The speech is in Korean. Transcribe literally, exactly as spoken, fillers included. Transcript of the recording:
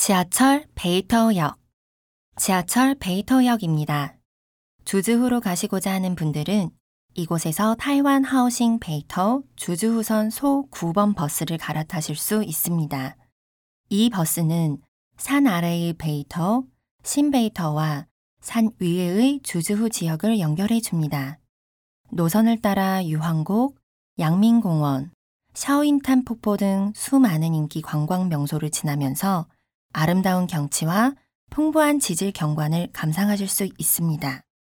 지하철 베이터역. 지하철 베이터역입니다. 주주후로 가시고자 하는 분들은 이곳에서 타이완 하우싱 베이터 주주후선 소 구 번 버스를 갈아타실 수 있습니다. 이 버스는 산 아래의 베이터, 신베이터와 산 위에의 주주후 지역을 연결해 줍니다. 노선을 따라 유황곡, 양민공원, 샤오인탄 폭포 등 수많은 인기 관광 명소를 지나면서 아름다운 경치와 풍부한 지질 경관을 감상하실 수 있습니다.